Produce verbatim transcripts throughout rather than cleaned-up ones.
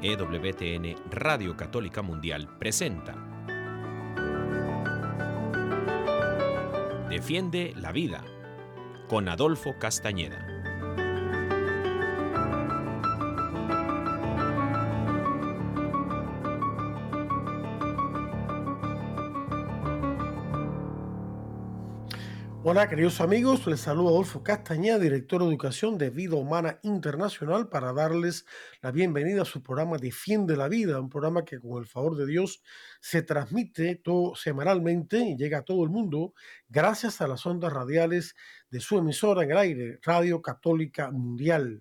E W T N Radio Católica Mundial presenta Defiende la Vida con Adolfo Castañeda. Hola queridos amigos, les saluda Adolfo Castañeda, director de Educación de Vida Humana Internacional, para darles la bienvenida a su programa Defiende la Vida, un programa que con el favor de Dios se transmite todo semanalmente y llega a todo el mundo gracias a las ondas radiales de su emisora en el aire, Radio Católica Mundial.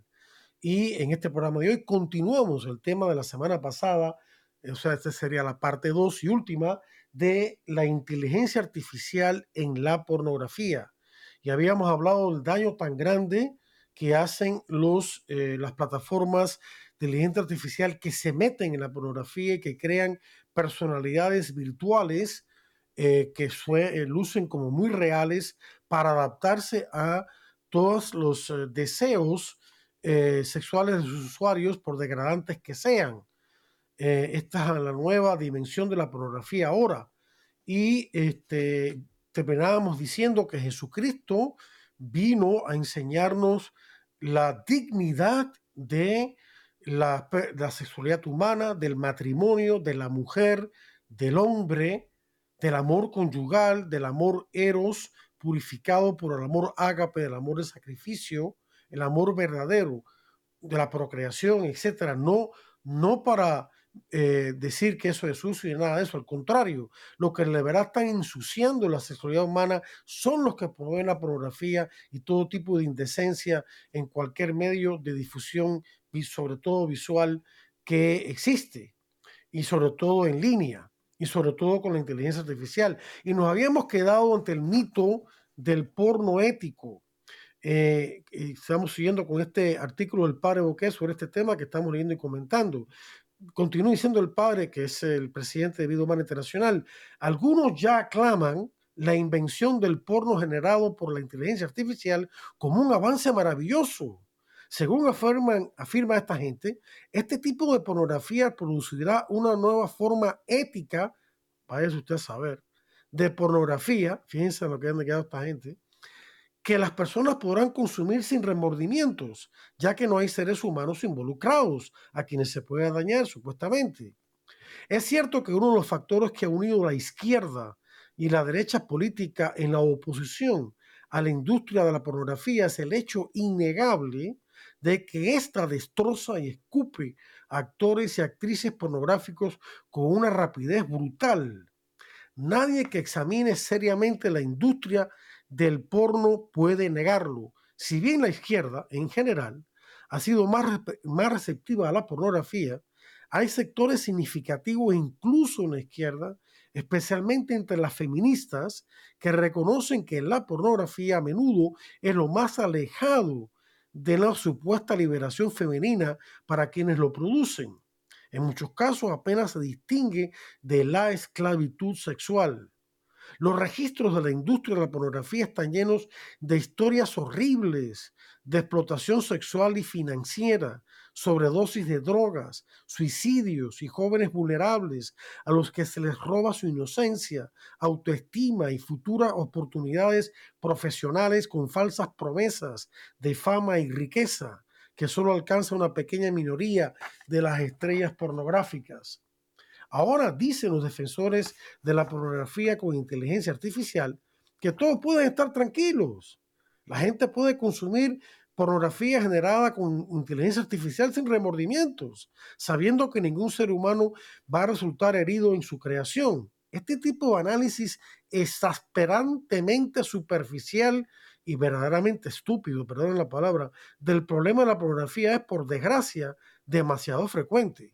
Y en este programa de hoy continuamos el tema de la semana pasada, o sea, esta sería la parte dos y última de la inteligencia artificial en la pornografía. Y habíamos hablado del daño tan grande que hacen los, eh, las plataformas de inteligencia artificial que se meten en la pornografía y que crean personalidades virtuales eh, que fue, eh, lucen como muy reales para adaptarse a todos los eh, deseos eh, sexuales de sus usuarios, por degradantes que sean. Eh, esta es la nueva dimensión de la pornografía ahora. Y este, terminábamos diciendo que Jesucristo vino a enseñarnos la dignidad de la, la sexualidad humana, del matrimonio, de la mujer, del hombre, del amor conyugal, del amor eros, purificado por el amor ágape, del amor de sacrificio, el amor verdadero, de la procreación, etcétera. No, no para eh, decir que eso es sucio y nada de eso. Al contrario, lo que de verdad están ensuciando la sexualidad humana son los que promueven la pornografía y todo tipo de indecencia en cualquier medio de difusión, y sobre todo visual, que existe, y sobre todo en línea, y sobre todo con la inteligencia artificial. Y nos habíamos quedado ante el mito del porno ético. Eh, y estamos siguiendo con este artículo del padre Boqué sobre este tema que estamos leyendo y comentando. Continúa diciendo el padre, que es el presidente de Vida Humana Internacional: algunos ya aclaman la invención del porno generado por la inteligencia artificial como un avance maravilloso. Según afirman, afirma esta gente, este tipo de pornografía producirá una nueva forma ética, váyase usted a saber, de pornografía. Fíjense en lo que han quedado esta gente, que las personas podrán consumir sin remordimientos, ya que no hay seres humanos involucrados a quienes se pueda dañar, supuestamente. Es cierto que uno de los factores que ha unido la izquierda y la derecha política en la oposición a la industria de la pornografía es el hecho innegable de que ésta destroza y escupe a actores y actrices pornográficos con una rapidez brutal. Nadie que examine seriamente la industria del porno puede negarlo. Si bien la izquierda, en general, ha sido más, más receptiva a la pornografía, hay sectores significativos incluso en la izquierda, especialmente entre las feministas, que reconocen que la pornografía a menudo es lo más alejado de la supuesta liberación femenina para quienes lo producen. En muchos casos apenas se distingue de la esclavitud sexual. Los registros de la industria de la pornografía están llenos de historias horribles de explotación sexual y financiera, sobredosis de drogas, suicidios y jóvenes vulnerables a los que se les roba su inocencia, autoestima y futuras oportunidades profesionales con falsas promesas de fama y riqueza que solo alcanza una pequeña minoría de las estrellas pornográficas. Ahora dicen los defensores de la pornografía con inteligencia artificial que todos pueden estar tranquilos. La gente puede consumir pornografía generada con inteligencia artificial sin remordimientos, sabiendo que ningún ser humano va a resultar herido en su creación. Este tipo de análisis exasperantemente superficial y verdaderamente estúpido, perdón la palabra, del problema de la pornografía es, por desgracia, demasiado frecuente.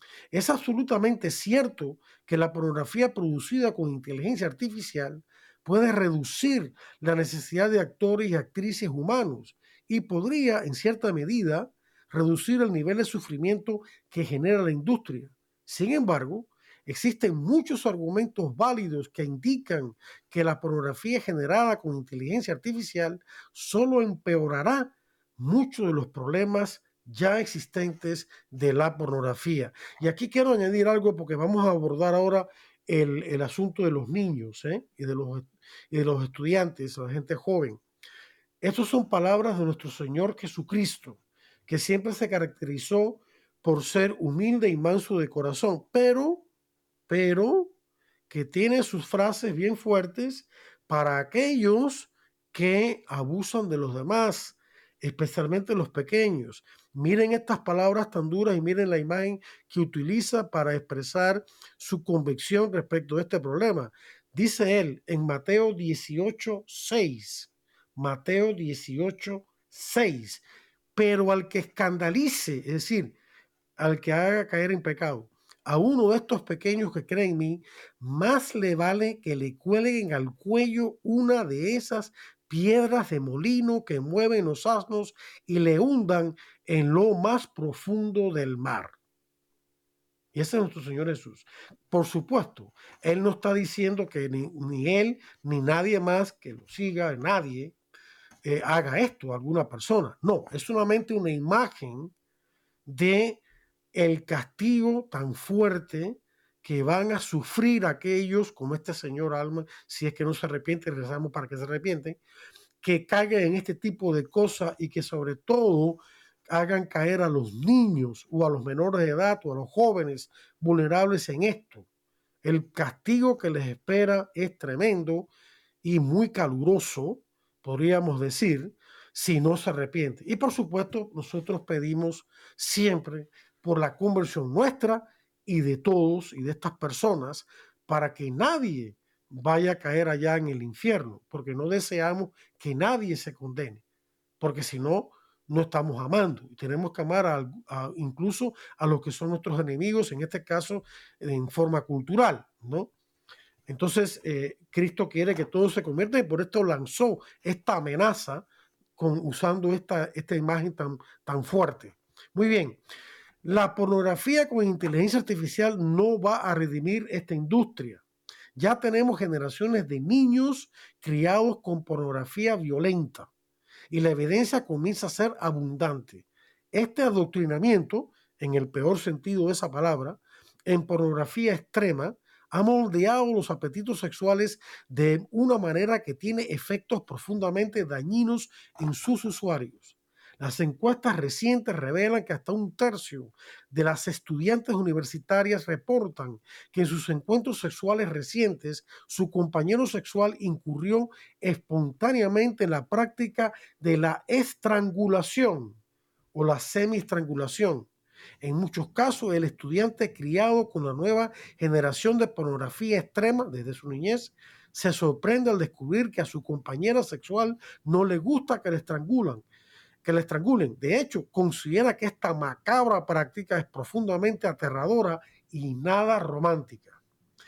Es absolutamente cierto que la pornografía producida con inteligencia artificial puede reducir la necesidad de actores y actrices humanos y podría, en cierta medida, reducir el nivel de sufrimiento que genera la industria. Sin embargo, existen muchos argumentos válidos que indican que la pornografía generada con inteligencia artificial solo empeorará muchos de los problemas ya existentes de la pornografía. Y aquí quiero añadir algo porque vamos a abordar ahora el, el asunto de los niños, ¿eh? y, de los, y de los estudiantes, la gente joven. Estas son palabras de nuestro Señor Jesucristo, que siempre se caracterizó por ser humilde y manso de corazón, pero, pero, que tiene sus frases bien fuertes para aquellos que abusan de los demás, especialmente los pequeños. Miren estas palabras tan duras y miren la imagen que utiliza para expresar su convicción respecto a este problema. Dice él en Mateo dieciocho seis. Mateo dieciocho seis. Pero al que escandalice, es decir, al que haga caer en pecado, a uno de estos pequeños que creen en mí, más le vale que le cuelguen al cuello una de esas piedras de molino que mueven los asnos y le hundan en lo más profundo del mar. Y ese es nuestro Señor Jesús. Por supuesto, Él no está diciendo que ni, ni Él ni nadie más que lo siga, nadie, eh, haga esto a alguna persona. No, es solamente una imagen de el castigo tan fuerte que van a sufrir aquellos como este señor Alma, si es que no se arrepiente, rezamos para que se arrepienten, que caigan en este tipo de cosas y que sobre todo hagan caer a los niños o a los menores de edad o a los jóvenes vulnerables en esto. El castigo que les espera es tremendo y muy caluroso, podríamos decir, si no se arrepiente. Y por supuesto, nosotros pedimos siempre por la conversión nuestra y de todos y de estas personas para que nadie vaya a caer allá en el infierno, porque no deseamos que nadie se condene, porque si no, no estamos amando. Y tenemos que amar a, a, incluso a los que son nuestros enemigos, en este caso en forma cultural, ¿no? Entonces, eh, Cristo quiere que todo se convierta y por esto lanzó esta amenaza con, usando esta, esta imagen tan, tan fuerte. Muy bien, la pornografía con inteligencia artificial no va a redimir esta industria. Ya tenemos generaciones de niños criados con pornografía violenta y la evidencia comienza a ser abundante. Este adoctrinamiento, en el peor sentido de esa palabra, en pornografía extrema, ha moldeado los apetitos sexuales de una manera que tiene efectos profundamente dañinos en sus usuarios. Las encuestas recientes revelan que hasta un tercio de las estudiantes universitarias reportan que en sus encuentros sexuales recientes su compañero sexual incurrió espontáneamente en la práctica de la estrangulación o la semi-estrangulación. En muchos casos, el estudiante criado con la nueva generación de pornografía extrema desde su niñez se sorprende al descubrir que a su compañera sexual no le gusta que le estrangulan, que le estrangulen. De hecho, considera que esta macabra práctica es profundamente aterradora y nada romántica.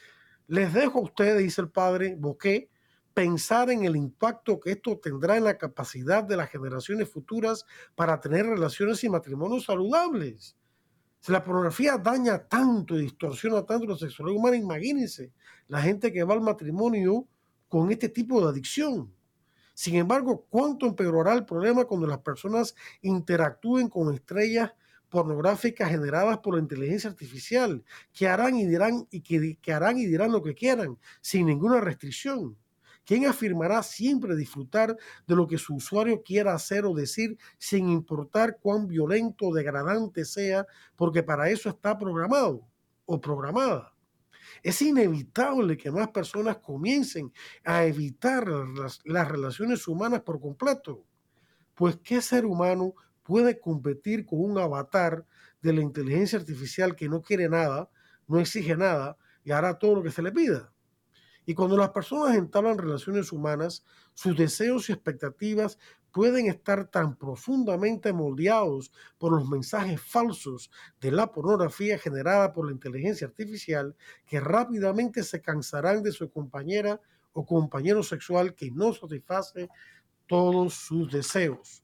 Les dejo a ustedes, dice el padre Boquet, pensar en el impacto que esto tendrá en la capacidad de las generaciones futuras para tener relaciones y matrimonios saludables. Si la pornografía daña tanto y distorsiona tanto la sexualidad humana, imagínense la gente que va al matrimonio con este tipo de adicción. Sin embargo, ¿cuánto empeorará el problema cuando las personas interactúen con estrellas pornográficas generadas por la inteligencia artificial, que harán y dirán y que, que harán y dirán lo que quieran, sin ninguna restricción? ¿Quién afirmará siempre disfrutar de lo que su usuario quiera hacer o decir, sin importar cuán violento o degradante sea, porque para eso está programado o programada? Es inevitable que más personas comiencen a evitar las, las relaciones humanas por completo. Pues, ¿qué ser humano puede competir con un avatar de la inteligencia artificial que no quiere nada, no exige nada y hará todo lo que se le pida? Y cuando las personas entablan relaciones humanas, sus deseos y expectativas pueden estar tan profundamente moldeados por los mensajes falsos de la pornografía generada por la inteligencia artificial que rápidamente se cansarán de su compañera o compañero sexual que no satisface todos sus deseos.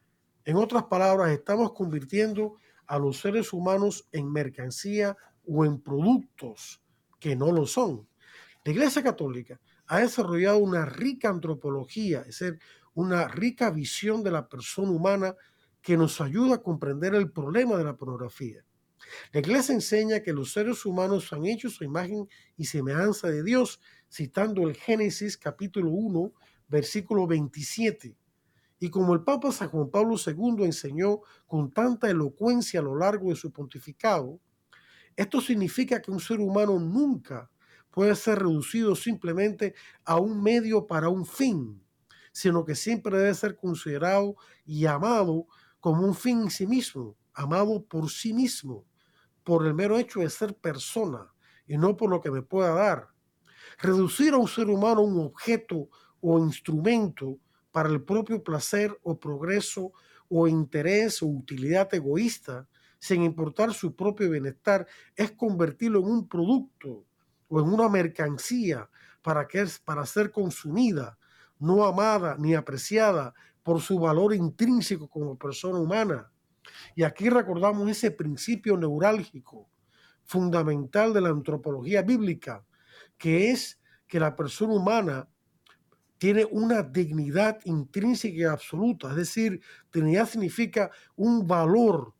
En otras palabras, estamos convirtiendo a los seres humanos en mercancía o en productos que no lo son. La Iglesia Católica ha desarrollado una rica antropología, es decir, una rica visión de la persona humana que nos ayuda a comprender el problema de la pornografía. La iglesia enseña que los seres humanos son hechos a imagen y semejanza de Dios, citando el Génesis capítulo uno, versículo veintisiete. Y como el Papa San Juan Pablo segundo enseñó con tanta elocuencia a lo largo de su pontificado, esto significa que un ser humano nunca puede ser reducido simplemente a un medio para un fin, sino que siempre debe ser considerado y amado como un fin en sí mismo, amado por sí mismo, por el mero hecho de ser persona y no por lo que me pueda dar. Reducir a un ser humano a un objeto o instrumento para el propio placer o progreso o interés o utilidad egoísta, sin importar su propio bienestar, es convertirlo en un producto o en una mercancía para, que es, para ser consumida, no amada ni apreciada por su valor intrínseco como persona humana. Y aquí recordamos ese principio neurálgico fundamental de la antropología bíblica, que es que la persona humana tiene una dignidad intrínseca y absoluta. Es decir, dignidad significa un valor,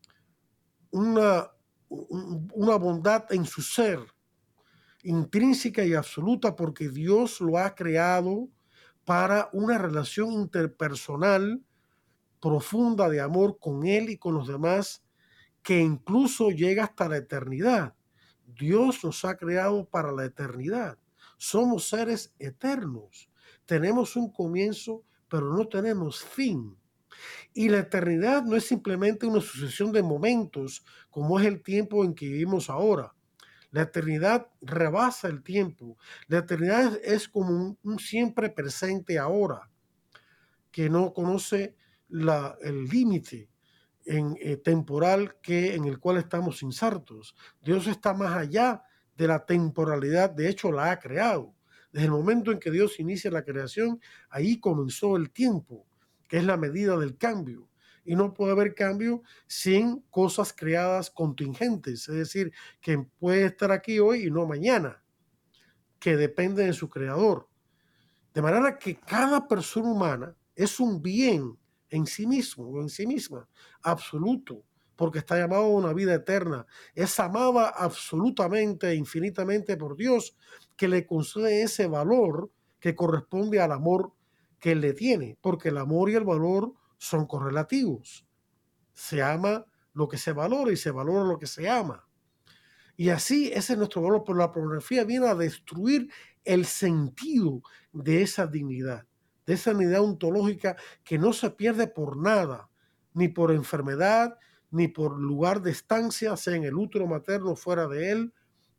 una, una bondad en su ser, intrínseca y absoluta, porque Dios lo ha creado para una relación interpersonal profunda de amor con Él y con los demás, que incluso llega hasta la eternidad. Dios nos ha creado para la eternidad. Somos seres eternos. Tenemos un comienzo, pero no tenemos fin. Y la eternidad no es simplemente una sucesión de momentos, como es el tiempo en que vivimos ahora. La eternidad rebasa el tiempo. La eternidad es como un, un siempre presente ahora, que no conoce la, el límite en, eh, temporal que, en el cual estamos insertos. Dios está más allá de la temporalidad, de hecho la ha creado. Desde el momento en que Dios inicia la creación, ahí comenzó el tiempo, que es la medida del cambio. Y no puede haber cambio sin cosas creadas contingentes, es decir, que puede estar aquí hoy y no mañana, que depende de su creador. De manera que cada persona humana es un bien en sí mismo o en sí misma, absoluto, porque está llamado a una vida eterna. Es amada absolutamente e infinitamente por Dios, que le concede ese valor que corresponde al amor que él le tiene, porque el amor y el valor son correlativos. Se ama lo que se valora y se valora lo que se ama. Y así ese es nuestro valor, pero la pornografía viene a destruir el sentido de esa dignidad, de esa dignidad ontológica que no se pierde por nada, ni por enfermedad, ni por lugar de estancia, sea en el útero materno o fuera de él,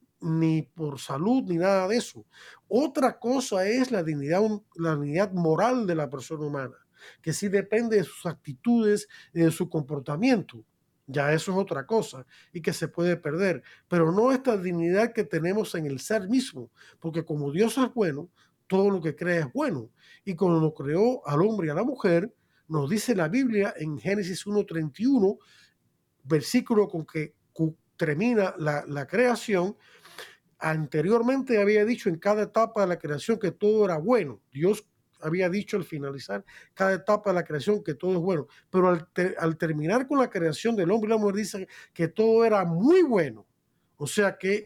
ni por salud, ni nada de eso. Otra cosa es la dignidad, la dignidad moral de la persona humana, que sí depende de sus actitudes y de su comportamiento. Ya eso es otra cosa y que se puede perder, pero no esta dignidad que tenemos en el ser mismo, porque como Dios es bueno, todo lo que crea es bueno. Y cuando lo creó al hombre y a la mujer, nos dice la Biblia en Génesis uno treinta y uno, versículo con que termina la, la creación. Anteriormente había dicho en cada etapa de la creación que todo era bueno. Dios había dicho al finalizar cada etapa de la creación que todo es bueno, pero al, ter al terminar con la creación del hombre y la mujer dice que todo era muy bueno. O sea que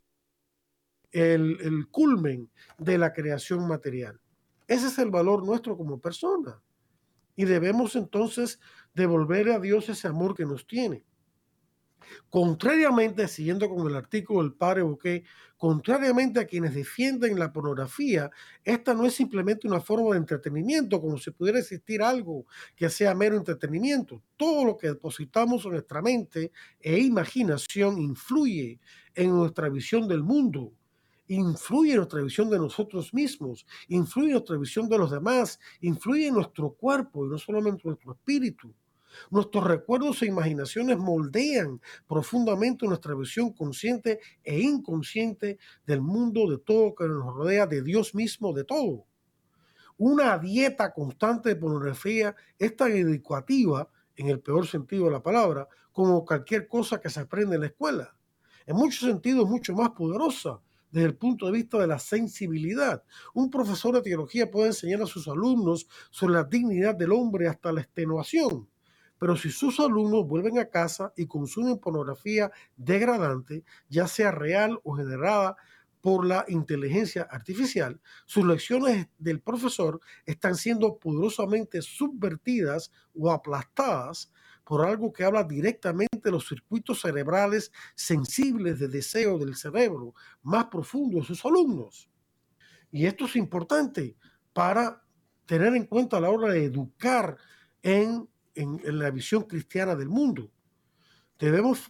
el, el culmen de la creación material. Ese es el valor nuestro como persona. Y debemos entonces devolverle a Dios ese amor que nos tiene. Contrariamente, siguiendo con el artículo del padre Bouquet, contrariamente a quienes defienden la pornografía, esta no es simplemente una forma de entretenimiento, como si pudiera existir algo que sea mero entretenimiento. Todo lo que depositamos en nuestra mente e imaginación influye en nuestra visión del mundo, influye en nuestra visión de nosotros mismos, influye en nuestra visión de los demás, influye en nuestro cuerpo y no solamente en nuestro espíritu. Nuestros recuerdos e imaginaciones moldean profundamente nuestra visión consciente e inconsciente del mundo, de todo que nos rodea, de Dios mismo, de todo. Una dieta constante de pornografía es tan educativa, en el peor sentido de la palabra, como cualquier cosa que se aprende en la escuela. En muchos sentidos, mucho más poderosa desde el punto de vista de la sensibilidad. Un profesor de teología puede enseñar a sus alumnos sobre la dignidad del hombre hasta la extenuación, Pero si sus alumnos vuelven a casa y consumen pornografía degradante, ya sea real o generada por la inteligencia artificial, sus lecciones del profesor están siendo poderosamente subvertidas o aplastadas por algo que habla directamente de los circuitos cerebrales sensibles de deseo del cerebro más profundo de sus alumnos. Y esto es importante para tener en cuenta a la hora de educar en, en, en la visión cristiana del mundo. Debemos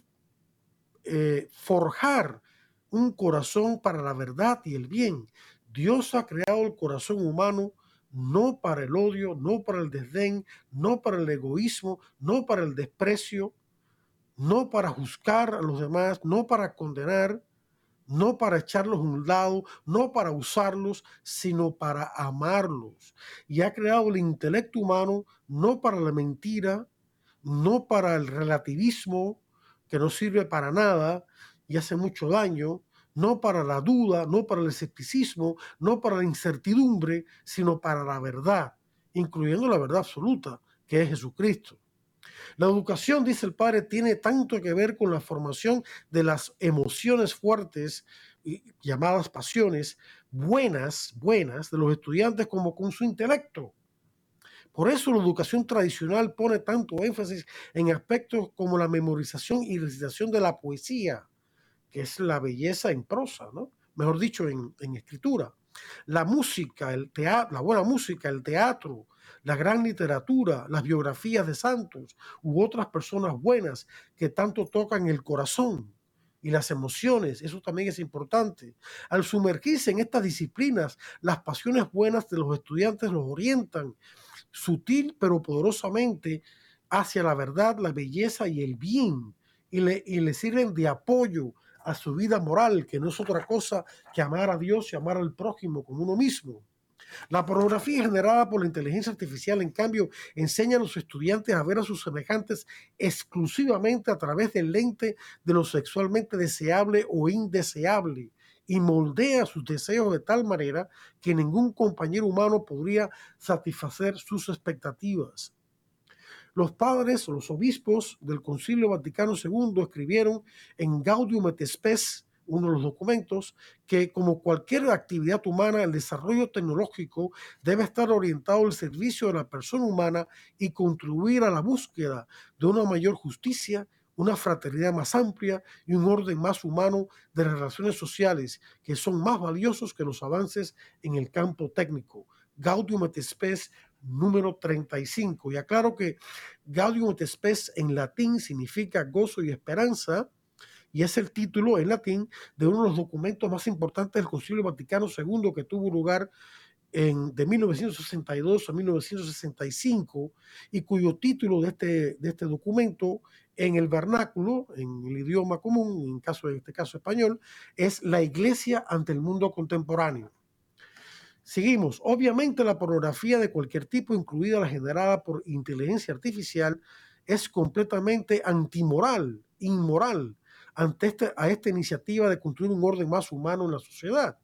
eh, forjar un corazón para la verdad y el bien. Dios ha creado el corazón humano no para el odio, no para el desdén, no para el egoísmo, no para el desprecio, no para juzgar a los demás, no para condenar, no para echarlos a un lado, no para usarlos, sino para amarlos. Y ha creado el intelecto humano no para la mentira, no para el relativismo, que no sirve para nada y hace mucho daño, no para la duda, no para el escepticismo, no para la incertidumbre, sino para la verdad, incluyendo la verdad absoluta, que es Jesucristo. La educación, dice el padre, tiene tanto que ver con la formación de las emociones fuertes, llamadas pasiones, buenas, buenas, de los estudiantes como con su intelecto. Por eso la educación tradicional pone tanto énfasis en aspectos como la memorización y recitación de la poesía, que es la belleza en prosa, ¿no? Mejor dicho, en, en escritura. La música, el teatro, la buena música, el teatro, la gran literatura, las biografías de santos u otras personas buenas que tanto tocan el corazón y las emociones, eso también es importante. Al sumergirse en estas disciplinas, las pasiones buenas de los estudiantes los orientan sutil pero poderosamente hacia la verdad, la belleza y el bien, y le, y le sirven de apoyo a su vida moral, que no es otra cosa que amar a Dios y amar al prójimo como uno mismo. La pornografía generada por la inteligencia artificial, en cambio, enseña a los estudiantes a ver a sus semejantes exclusivamente a través del lente de lo sexualmente deseable o indeseable y moldea sus deseos de tal manera que ningún compañero humano podría satisfacer sus expectativas. Los padres o los obispos del Concilio Vaticano segundo escribieron en Gaudium et Spes, uno de los documentos, que como cualquier actividad humana, el desarrollo tecnológico debe estar orientado al servicio de la persona humana y contribuir a la búsqueda de una mayor justicia, una fraternidad más amplia y un orden más humano de relaciones sociales, que son más valiosos que los avances en el campo técnico. Gaudium et Spes número treinta y cinco. Y aclaro que Gaudium et Spes en latín significa gozo y esperanza, y es el título en latín de uno de los documentos más importantes del Concilio Vaticano segundo, que tuvo lugar en, de mil novecientos sesenta y dos a mil novecientos sesenta y cinco, y cuyo título de este, de este documento en el vernáculo, en el idioma común, en, caso, en este caso español, es La Iglesia ante el mundo contemporáneo. Seguimos. Obviamente la pornografía de cualquier tipo, incluida la generada por inteligencia artificial, es completamente antimoral, inmoral, ante este, a esta iniciativa de construir un orden más humano en la sociedad.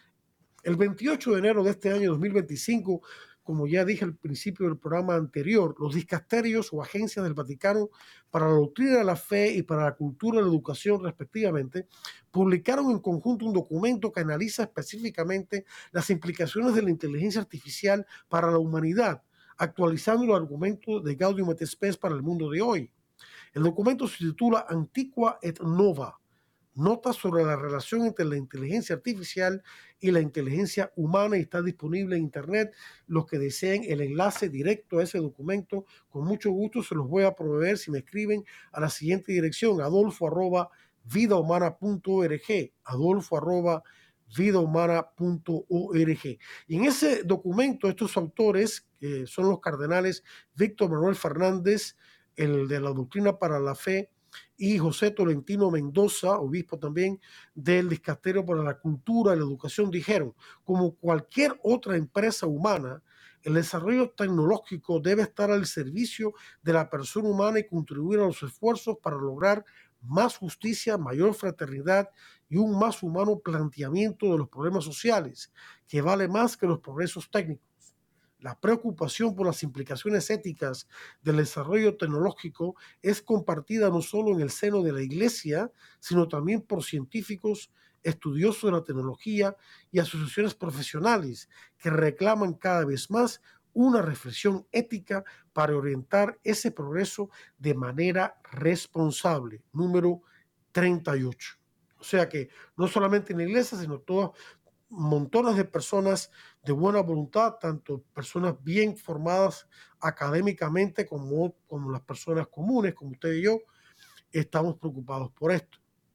El veintiocho de enero de este año dos mil veinticinco, como ya dije al principio del programa anterior, los dicasterios o agencias del Vaticano para la doctrina de la fe y para la cultura y la educación, respectivamente, publicaron en conjunto un documento que analiza específicamente las implicaciones de la inteligencia artificial para la humanidad, actualizando los argumentos de Gaudium et Spes para el mundo de hoy. El documento se titula Antiqua et Nova, notas sobre la relación entre la inteligencia artificial y la inteligencia humana, y está disponible en internet. Los que deseen el enlace directo a ese documento, con mucho gusto se los voy a proveer si me escriben a la siguiente dirección: adolfo arroba vidahumana punto org, adolfo arroba vidahumana punto org. Y en ese documento estos autores, que son los cardenales Víctor Manuel Fernández, el de la doctrina para la fe, y José Tolentino Mendoza, obispo también del Dicasterio para la Cultura y la Educación, dijeron: como cualquier otra empresa humana, el desarrollo tecnológico debe estar al servicio de la persona humana y contribuir a los esfuerzos para lograr más justicia, mayor fraternidad y un más humano planteamiento de los problemas sociales, que vale más que los progresos técnicos. La preocupación por las implicaciones éticas del desarrollo tecnológico es compartida no solo en el seno de la Iglesia, sino también por científicos, estudiosos de la tecnología y asociaciones profesionales que reclaman cada vez más una reflexión ética para orientar ese progreso de manera responsable. Número treinta y ocho. O sea que no solamente en la iglesia, sino todas montones de personas de buena voluntad, tanto personas bien formadas académicamente como, como las personas comunes, como usted y yo, estamos preocupados por esto.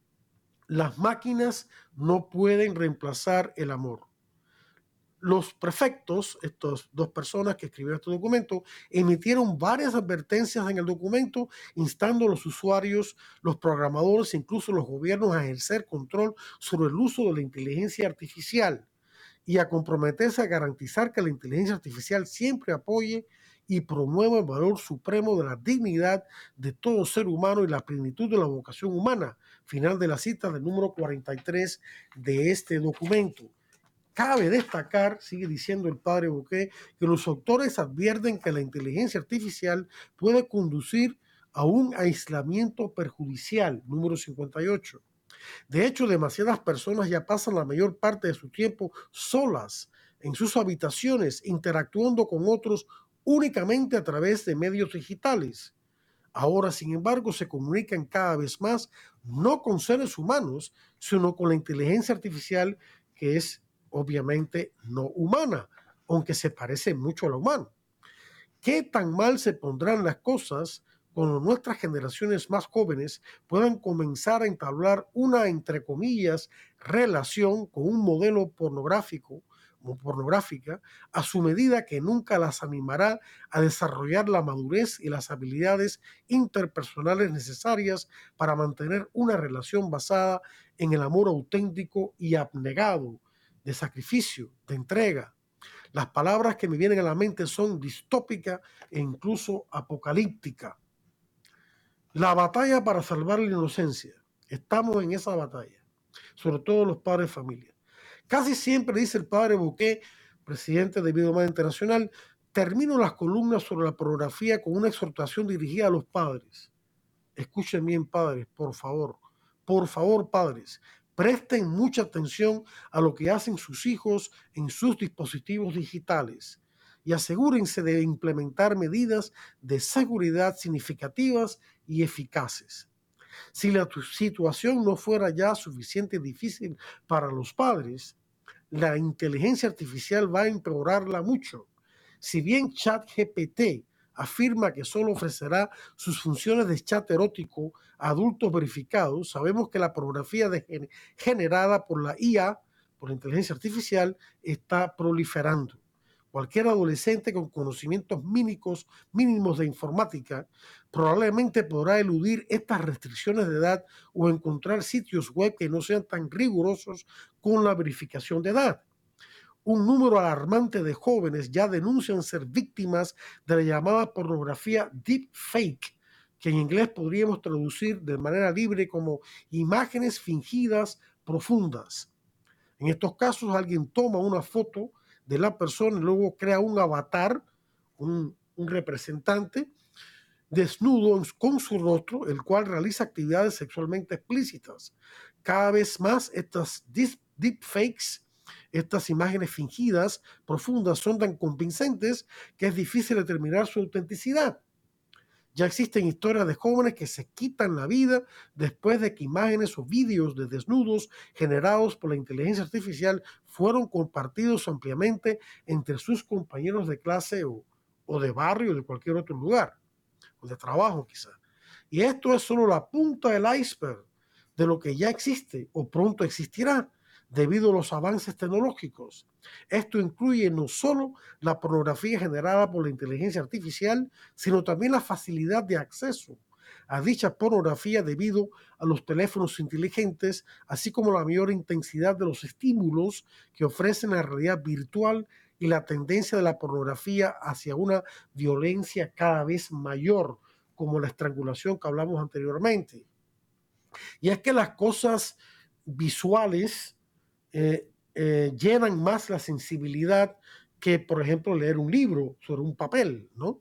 Las máquinas no pueden reemplazar el amor. Los prefectos, estas dos personas que escribieron este documento, emitieron varias advertencias en el documento instando a los usuarios, los programadores e incluso los gobiernos a ejercer control sobre el uso de la inteligencia artificial y a comprometerse a garantizar que la inteligencia artificial siempre apoye y promueva el valor supremo de la dignidad de todo ser humano y la plenitud de la vocación humana. Final de la cita del número cuarenta y tres de este documento. Cabe destacar, sigue diciendo el padre Bouquet, que los autores advierten que la inteligencia artificial puede conducir a un aislamiento perjudicial, número cincuenta y ocho. De hecho, demasiadas personas ya pasan la mayor parte de su tiempo solas en sus habitaciones, interactuando con otros únicamente a través de medios digitales. Ahora, sin embargo, se comunican cada vez más no con seres humanos, sino con la inteligencia artificial que es obviamente no humana, aunque se parece mucho a la humana. ¿Qué tan mal se pondrán las cosas cuando nuestras generaciones más jóvenes puedan comenzar a entablar una, entre comillas, relación con un modelo pornográfico o pornográfica a su medida que nunca las animará a desarrollar la madurez y las habilidades interpersonales necesarias para mantener una relación basada en el amor auténtico y abnegado, de sacrificio, de entrega? Las palabras que me vienen a la mente son distópica e incluso apocalíptica. La batalla para salvar la inocencia. Estamos en esa batalla, sobre todo los padres de familia. Casi siempre, dice el padre Bouquet, presidente de Vida Humana Internacional, termino las columnas sobre la pornografía con una exhortación dirigida a los padres. Escuchen bien, padres, por favor. Por favor, padres, presten mucha atención a lo que hacen sus hijos en sus dispositivos digitales y asegúrense de implementar medidas de seguridad significativas y eficaces. Si la situación no fuera ya suficiente difícil para los padres, la inteligencia artificial va a empeorarla mucho. Si bien ChatGPT afirma que solo ofrecerá sus funciones de chat erótico a adultos verificados, sabemos que la pornografía de, generada por la I A, por la inteligencia artificial, está proliferando. Cualquier adolescente con conocimientos mínimos, mínimos de informática probablemente podrá eludir estas restricciones de edad o encontrar sitios web que no sean tan rigurosos con la verificación de edad. Un número alarmante de jóvenes ya denuncian ser víctimas de la llamada pornografía deepfake, que en inglés podríamos traducir de manera libre como imágenes fingidas profundas. En estos casos, alguien toma una foto de la persona y luego crea un avatar, un, un representante desnudo con su rostro, el cual realiza actividades sexualmente explícitas. Cada vez más estas deepfakes, estas imágenes fingidas profundas, son tan convincentes que es difícil determinar su autenticidad. Ya existen historias de jóvenes que se quitan la vida después de que imágenes o vídeos de desnudos generados por la inteligencia artificial fueron compartidos ampliamente entre sus compañeros de clase o, o de barrio o de cualquier otro lugar, o de trabajo quizá. Y esto es solo la punta del iceberg de lo que ya existe o pronto existirá debido a los avances tecnológicos. Esto incluye no solo la pornografía generada por la inteligencia artificial, sino también la facilidad de acceso a dicha pornografía debido a los teléfonos inteligentes, así como la mayor intensidad de los estímulos que ofrecen la realidad virtual y la tendencia de la pornografía hacia una violencia cada vez mayor, como la estrangulación que hablamos anteriormente. Y es que las cosas visuales eh, eh, llenan más la sensibilidad que, por ejemplo, leer un libro sobre un papel, ¿no?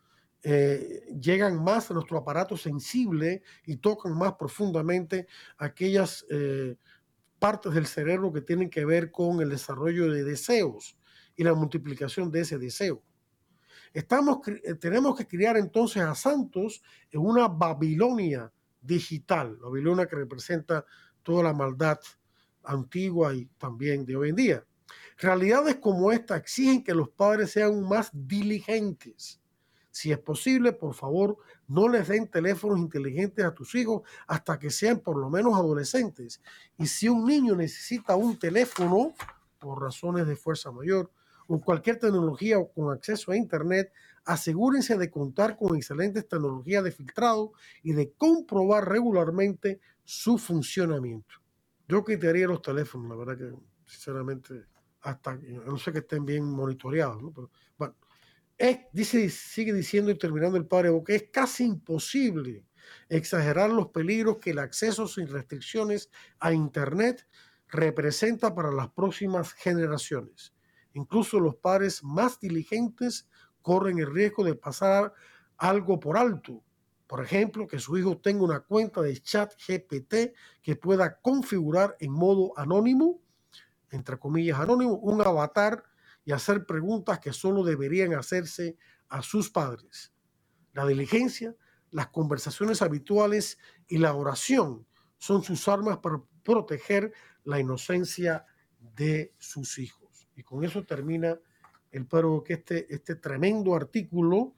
Eh, llegan más a nuestro aparato sensible y tocan más profundamente aquellas eh, partes del cerebro que tienen que ver con el desarrollo de deseos y la multiplicación de ese deseo. Estamos, tenemos que criar entonces a santos en una Babilonia digital, Babilonia que representa toda la maldad antigua y también de hoy en día. Realidades como esta exigen que los padres sean más diligentes. Si es posible, por favor, no les den teléfonos inteligentes a tus hijos hasta que sean por lo menos adolescentes. Y si un niño necesita un teléfono por razones de fuerza mayor o cualquier tecnología o con acceso a internet, asegúrense de contar con excelentes tecnologías de filtrado y de comprobar regularmente su funcionamiento. Yo quitaría los teléfonos, la verdad que sinceramente, hasta no sé que estén bien monitoreados, ¿no? Pero bueno, es, dice, sigue diciendo y terminando el padre Boque, es casi imposible exagerar los peligros que el acceso sin restricciones a internet representa para las próximas generaciones. Incluso los padres más diligentes corren el riesgo de pasar algo por alto. Por ejemplo, que su hijo tenga una cuenta de chat G P T que pueda configurar en modo anónimo, entre comillas anónimo, un avatar y hacer preguntas que solo deberían hacerse a sus padres. La diligencia, las conversaciones habituales y la oración son sus armas para proteger la inocencia de sus hijos. Y con eso termina el paro que este, este tremendo artículo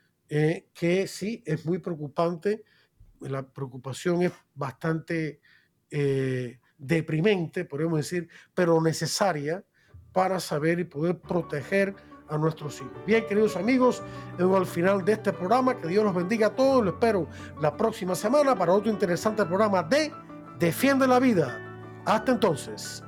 eh, que sí es muy preocupante. La preocupación es bastante eh, deprimente, podríamos decir, pero necesaria para saber y poder proteger a nuestros hijos. Bien, queridos amigos, llegamos al final de este programa. Que Dios los bendiga a todos. Lo espero la próxima semana para otro interesante programa de Defiende la Vida. Hasta entonces.